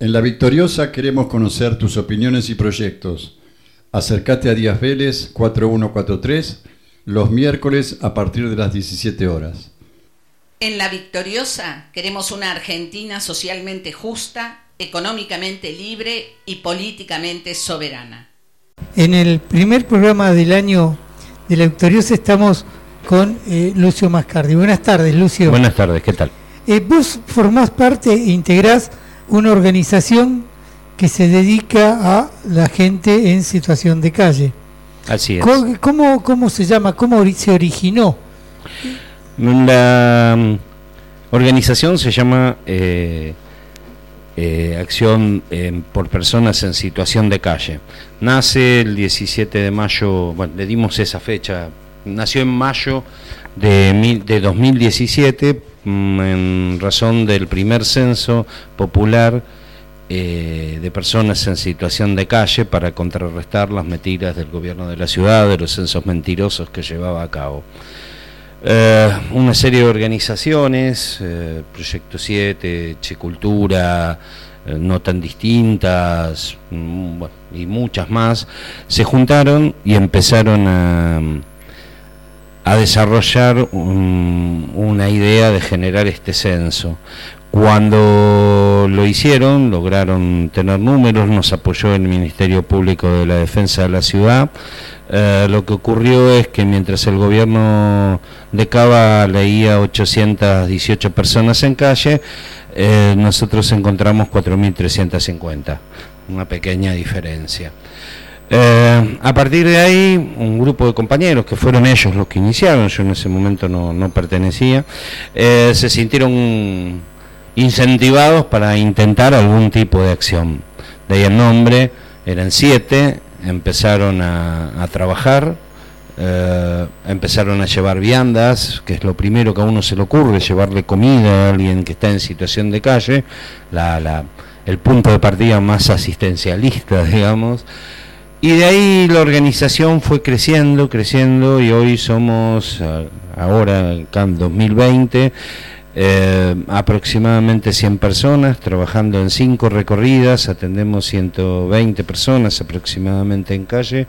En La Victoriosa queremos conocer tus opiniones y proyectos. Acércate a Díaz Vélez 4143 los miércoles a partir de las 17 horas. En La Victoriosa queremos una Argentina socialmente justa, económicamente libre y políticamente soberana. En el primer programa del año de La Victoriosa estamos con Lucio Mascardi. Buenas tardes, Lucio. Buenas tardes, ¿qué tal? Vos formás parte e integrás una organización que se dedica a la gente en situación de calle. Así es. ¿Cómo se llama? ¿Cómo se originó? La organización se llama Acción por Personas en Situación de Calle. Nace el 17 de mayo, bueno, le dimos esa fecha, nació en mayo de 2017 en razón del primer censo popular de personas en situación de calle para contrarrestar las mentiras del gobierno de la ciudad, de los censos mentirosos que llevaba a cabo. Una serie de organizaciones, Proyecto 7, Che Cultura, No Tan Distintas, bueno, y muchas más, se juntaron y empezaron a desarrollar una idea de generar este censo. Cuando lo hicieron, lograron tener números, nos apoyó el Ministerio Público de la Defensa de la Ciudad. Lo que ocurrió es que mientras el gobierno de Cava leía 818 personas en calle, nosotros encontramos 4.350, una pequeña diferencia. A partir de ahí, un grupo de compañeros, que fueron ellos los que iniciaron, yo en ese momento no pertenecía, se sintieron incentivados para intentar algún tipo de acción. De ahí el nombre, eran 7, empezaron a trabajar, empezaron a llevar viandas, que es lo primero que a uno se le ocurre, llevarle comida a alguien que está en situación de calle, el punto de partida más asistencialista, digamos. Y de ahí la organización fue creciendo y hoy somos, ahora acá en 2020, aproximadamente 100 personas trabajando en 5 recorridas, atendemos 120 personas aproximadamente en calle.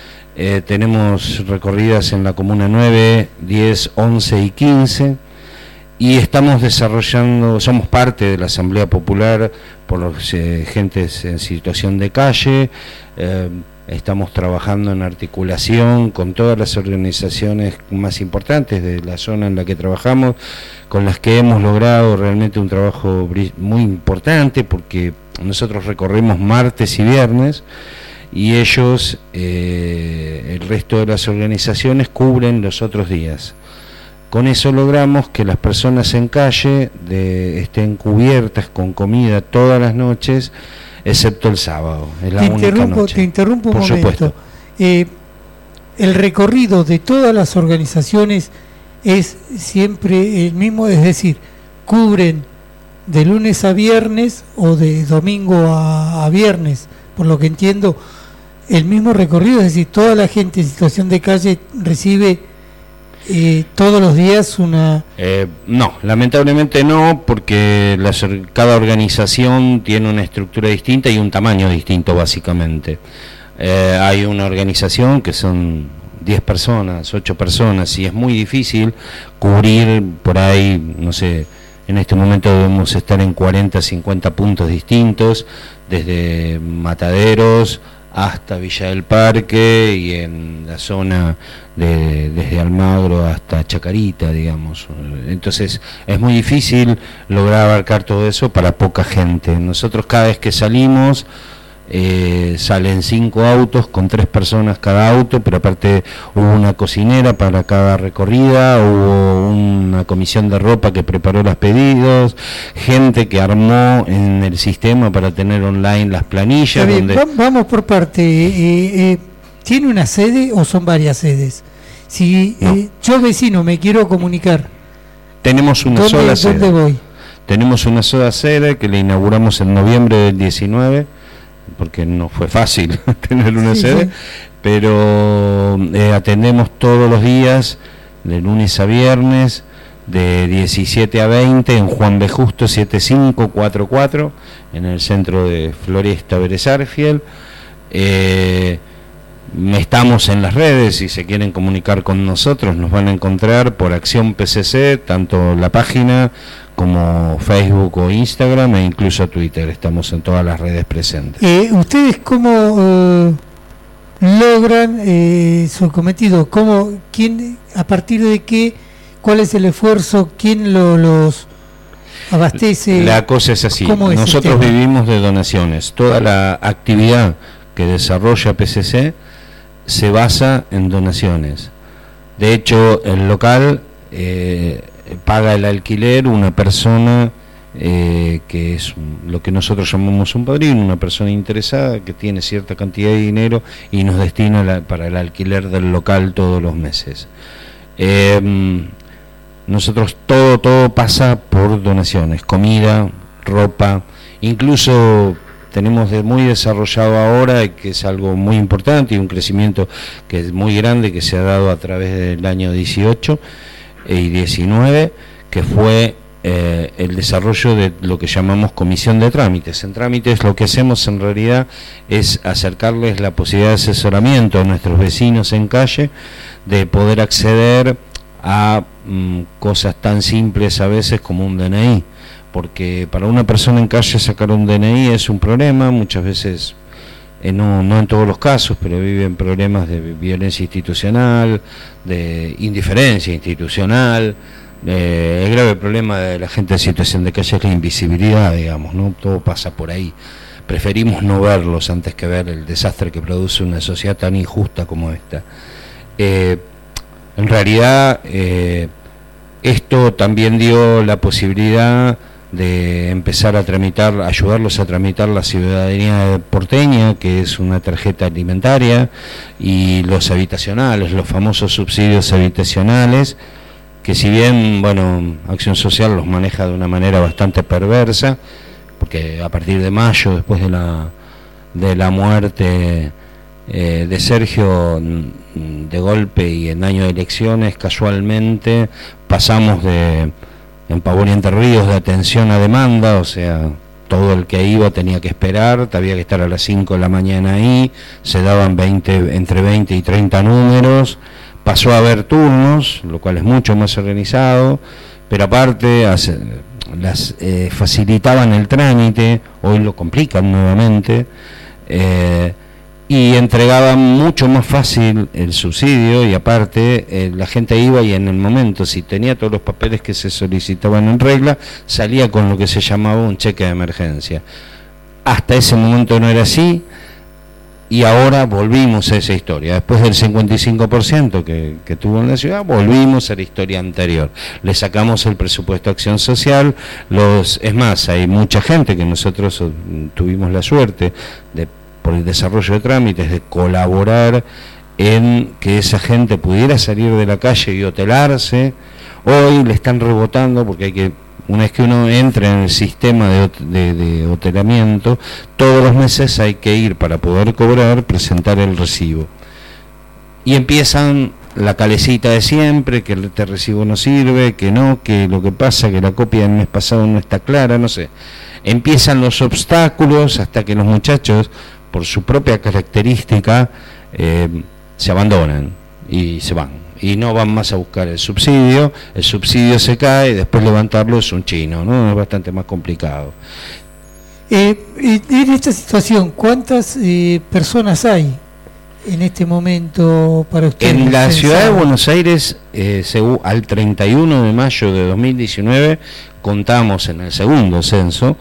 Tenemos recorridas en la Comuna 9, 10, 11 y 15 y estamos desarrollando, somos parte de la Asamblea Popular por los gentes en situación de calle. Estamos trabajando en articulación con todas las organizaciones más importantes de la zona en la que trabajamos, con las que hemos logrado realmente un trabajo muy importante, porque nosotros recorremos martes y viernes y ellos, el resto de las organizaciones, cubren los otros días. Con eso logramos que las personas en calle estén cubiertas con comida todas las noches, excepto el sábado. Es la única noche. Te interrumpo un momento. El recorrido de todas las organizaciones es siempre el mismo, es decir, cubren de lunes a viernes o de domingo a viernes, por lo que entiendo, el mismo recorrido, es decir, toda la gente en situación de calle recibe todos los días una... No, lamentablemente no, porque cada organización tiene una estructura distinta y un tamaño distinto, básicamente. Hay una organización que son 10 personas, 8 personas, y es muy difícil cubrir por ahí, no sé, en este momento debemos estar en 40, 50 puntos distintos, desde Mataderos hasta Villa del Parque y en la zona desde Almagro hasta Chacarita, digamos. Entonces es muy difícil lograr abarcar todo eso para poca gente. Nosotros cada vez que salimos salen 5 autos con 3 personas cada auto, pero aparte hubo una cocinera para cada recorrida, hubo una comisión de ropa que preparó los pedidos, gente que armó en el sistema para tener online las planillas. Vamos por parte. ¿Tiene una sede o son varias sedes? Si no. Yo vecino me quiero comunicar, tenemos una sola sede. ¿Dónde voy? Tenemos una sola sede que la inauguramos en noviembre del 19, porque no fue fácil tener una sede, sí. Pero atendemos todos los días, de lunes a viernes, de 17 a 20 en Juan B. Justo 7544, en el centro de Floresta, Vélez Arfiel. Estamos en las redes, si se quieren comunicar con nosotros nos van a encontrar por Acción PCC, tanto la página como Facebook o Instagram e incluso Twitter. Estamos en todas las redes presentes. ¿Ustedes cómo logran su cometido? ¿Quién, a partir de qué, cuál es el esfuerzo, quién los abastece? La cosa es así, nosotros vivimos de donaciones. Toda la actividad que desarrolla PCC se basa en donaciones. De hecho, el local paga el alquiler una persona que es lo que nosotros llamamos un padrino, una persona interesada que tiene cierta cantidad de dinero y nos destina para el alquiler del local todos los meses. Nosotros todo pasa por donaciones, comida, ropa, incluso tenemos muy desarrollado ahora, que es algo muy importante y un crecimiento que es muy grande, que se ha dado a través del año 18 y 19, que fue el desarrollo de lo que llamamos comisión de trámites. En trámites lo que hacemos en realidad es acercarles la posibilidad de asesoramiento a nuestros vecinos en calle, de poder acceder a cosas tan simples a veces como un DNI, porque para una persona en calle sacar un DNI es un problema, muchas veces, no en todos los casos, pero viven problemas de violencia institucional, de indiferencia institucional. El grave problema de la gente en situación de calle es la invisibilidad, digamos, ¿no? Todo pasa por ahí. Preferimos no verlos antes que ver el desastre que produce una sociedad tan injusta como esta. En realidad, esto también dio la posibilidad de empezar a tramitar, ayudarlos a tramitar la ciudadanía porteña, que es una tarjeta alimentaria, y los habitacionales, los famosos subsidios habitacionales, que si bien, bueno, Acción Social los maneja de una manera bastante perversa, porque a partir de mayo, después de la muerte de Sergio, de golpe y en año de elecciones, casualmente pasamos en Pavón y Entre Ríos de atención a demanda, o sea, todo el que iba tenía que esperar, había que estar a las 5 de la mañana ahí, se daban entre 20 y 30 números, pasó a haber turnos, lo cual es mucho más organizado, pero aparte facilitaban el trámite, hoy lo complican nuevamente, y entregaban mucho más fácil el subsidio, y aparte la gente iba y en el momento, si tenía todos los papeles que se solicitaban en regla, salía con lo que se llamaba un cheque de emergencia. Hasta ese momento no era así, y ahora volvimos a esa historia. Después del 55% que tuvo en la ciudad, volvimos a la historia anterior. Le sacamos el presupuesto de Acción Social. Es más, hay mucha gente que nosotros tuvimos la suerte de, por el desarrollo de trámites, de colaborar en que esa gente pudiera salir de la calle y hotelarse. Hoy le están rebotando porque una vez que uno entra en el sistema de hotelamiento, todos los meses hay que ir para poder cobrar, presentar el recibo. Y empiezan la calecita de siempre, que este recibo no sirve, que no, que lo que pasa, que la copia del mes pasado no está clara, no sé. Empiezan los obstáculos hasta que los muchachos, por su propia característica, se abandonan y se van. Y no van más a buscar el subsidio se cae, y después levantarlo es un chino, ¿no? Es bastante más complicado. En esta situación, ¿cuántas personas hay en este momento para ustedes? En la ciudad de Buenos Aires, al 31 de mayo de 2019, contamos en el segundo censo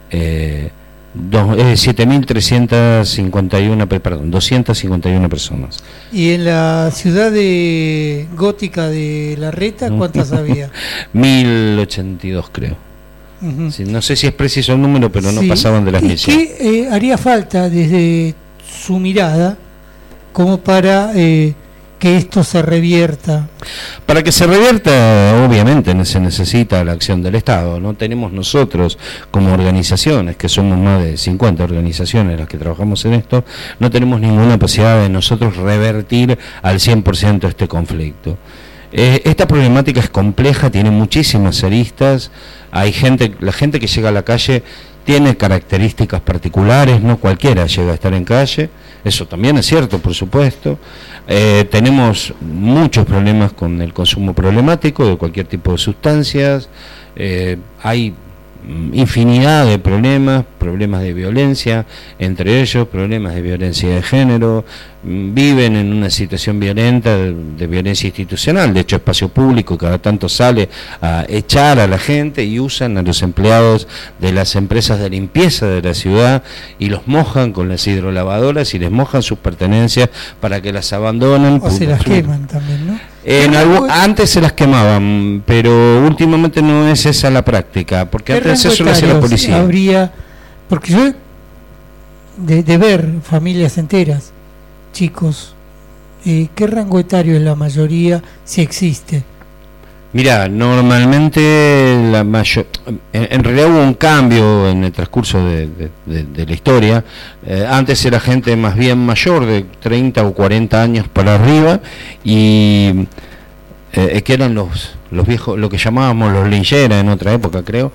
251 personas. ¿Y en la ciudad gótica de La Reta cuántas había? 1082, creo. Uh-huh. Sí, no sé si es preciso el número, pero no pasaban de las 1100. ¿Qué haría falta desde su mirada como para que esto se revierta? Para que se revierta, obviamente se necesita la acción del Estado. No tenemos nosotros como organizaciones, que somos más de 50 organizaciones las que trabajamos en esto, no tenemos ninguna posibilidad de nosotros revertir al 100% este conflicto. Esta problemática es compleja, tiene muchísimas aristas. La gente que llega a la calle tiene características particulares, no cualquiera llega a estar en calle, eso también es cierto, por supuesto. Tenemos muchos problemas con el consumo problemático de cualquier tipo de sustancias, hay infinidad de problemas de violencia, entre ellos problemas de violencia de género, viven en una situación violenta, de violencia institucional, de hecho espacio público cada tanto sale a echar a la gente y usan a los empleados de las empresas de limpieza de la ciudad y los mojan con las hidrolavadoras y les mojan sus pertenencias para que las abandonen. O se las queman también, ¿no? Antes se las quemaban, pero últimamente no es esa la práctica, porque antes eso lo hacía la policía. Porque yo, de ver familias enteras, chicos, ¿qué rango etario es la mayoría, si existe? Mira, normalmente en realidad hubo un cambio en el transcurso de la historia. Antes era gente más bien mayor, de 30 o 40 años para arriba, y que eran los viejos, lo que llamábamos los lincheras en otra época, creo,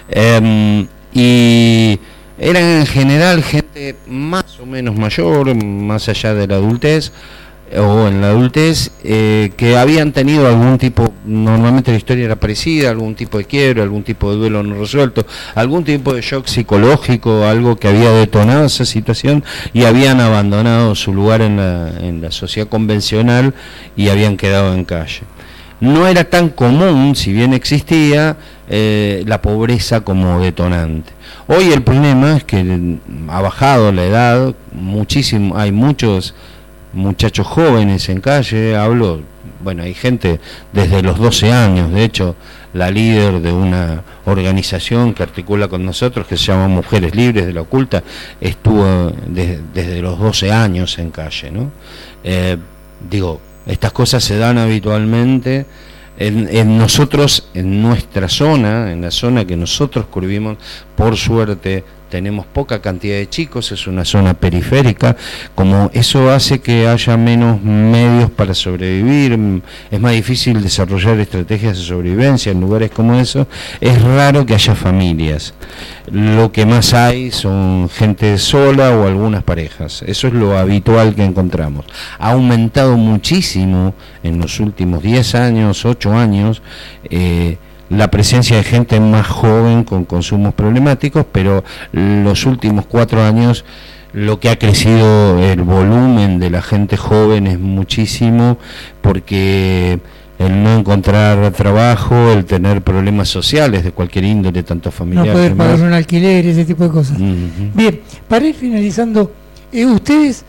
y eran en general gente más o menos mayor, más allá de la adultez, o en la adultez, que habían tenido algún tipo, normalmente la historia era parecida, algún tipo de quiebre, algún tipo de duelo no resuelto, algún tipo de shock psicológico, algo que había detonado esa situación, y habían abandonado su lugar en la sociedad convencional y habían quedado en calle. No era tan común, si bien existía, la pobreza como detonante. Hoy el problema es que ha bajado la edad muchísimo, hay muchos muchachos jóvenes en calle, hay gente desde los 12 años, de hecho la líder de una organización que articula con nosotros, que se llama Mujeres Libres de la Oculta, estuvo desde los 12 años en calle, ¿no? Estas cosas se dan habitualmente en nosotros, en nuestra zona, en la zona que nosotros cubrimos, por suerte tenemos poca cantidad de chicos, es una zona periférica, como eso hace que haya menos medios para sobrevivir, es más difícil desarrollar estrategias de sobrevivencia en lugares como eso, es raro que haya familias. Lo que más hay son gente sola o algunas parejas, eso es lo habitual que encontramos. Ha aumentado muchísimo en los últimos 10 años, 8 años, la presencia de gente más joven con consumos problemáticos, pero los últimos 4 años lo que ha crecido el volumen de la gente joven es muchísimo, porque el no encontrar trabajo, el tener problemas sociales de cualquier índole, tanto familiar, no poder pagar un alquiler, ese tipo de cosas. Bien, para ir finalizando, ustedes,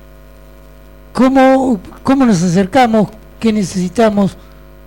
¿cómo nos acercamos? ¿Qué necesitamos?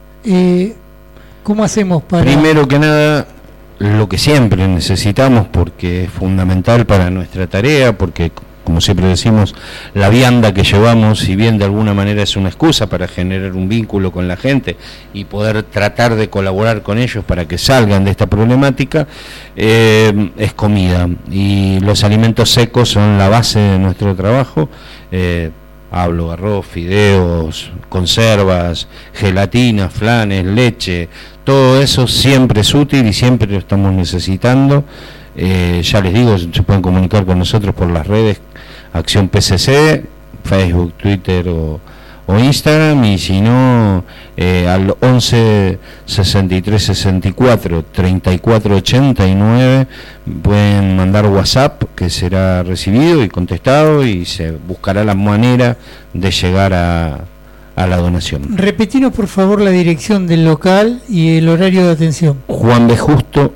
¿Cómo hacemos para...? Primero que nada, lo que siempre necesitamos, porque es fundamental para nuestra tarea, porque, como siempre decimos, la vianda que llevamos, si bien de alguna manera es una excusa para generar un vínculo con la gente y poder tratar de colaborar con ellos para que salgan de esta problemática, es comida. Y los alimentos secos son la base de nuestro trabajo. Hablo arroz, fideos, conservas, gelatinas, flanes, leche, todo eso siempre es útil y siempre lo estamos necesitando. Ya les digo, se pueden comunicar con nosotros por las redes Acción PCC, Facebook, Twitter o Instagram, y si no, al 11 63 64 34 89 pueden mandar WhatsApp, que será recibido y contestado, y se buscará la manera de llegar a la donación. Repetinos por favor la dirección del local y el horario de atención. Juan B. Justo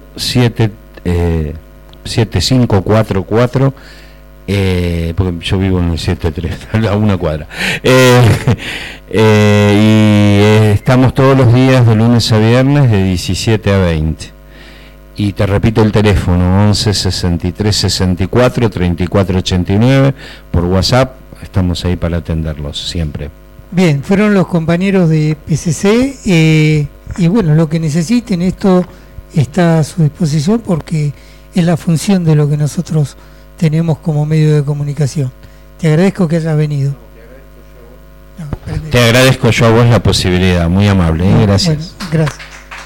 7544, porque yo vivo en el 73, a una cuadra, y estamos todos los días de lunes a viernes de 17 a 20, y te repito el teléfono 11 63 64 34 89, por WhatsApp estamos ahí para atenderlos siempre. Bien, fueron los compañeros de PCC, y bueno, lo que necesiten, esto está a su disposición, porque es la función de lo que nosotros tenemos como medio de comunicación. Te agradezco que hayas venido. No, Te agradezco yo a vos la posibilidad, muy amable, gracias. Bueno, gracias.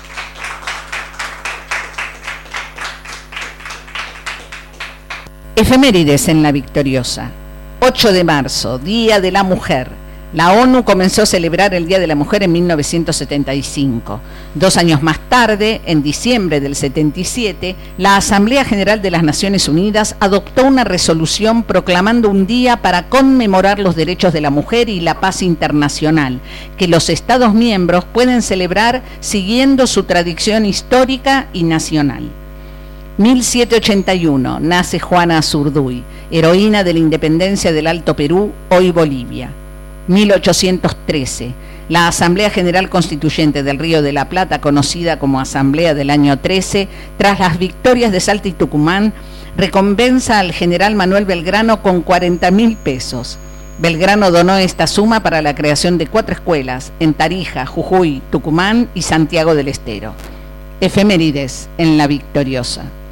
Efemérides en La Victoriosa. 8 de marzo, Día de la Mujer. La ONU comenzó a celebrar el Día de la Mujer en 1975. 2 años más tarde, en diciembre del 77, la Asamblea General de las Naciones Unidas adoptó una resolución proclamando un día para conmemorar los derechos de la mujer y la paz internacional, que los Estados miembros pueden celebrar siguiendo su tradición histórica y nacional. 1781, nace Juana Azurduy, heroína de la independencia del Alto Perú, hoy Bolivia. 1813, la Asamblea General Constituyente del Río de la Plata, conocida como Asamblea del año 13, tras las victorias de Salta y Tucumán, recompensa al general Manuel Belgrano con 40.000 pesos. Belgrano donó esta suma para la creación de 4 escuelas en Tarija, Jujuy, Tucumán y Santiago del Estero. Efemérides en La Victoriosa.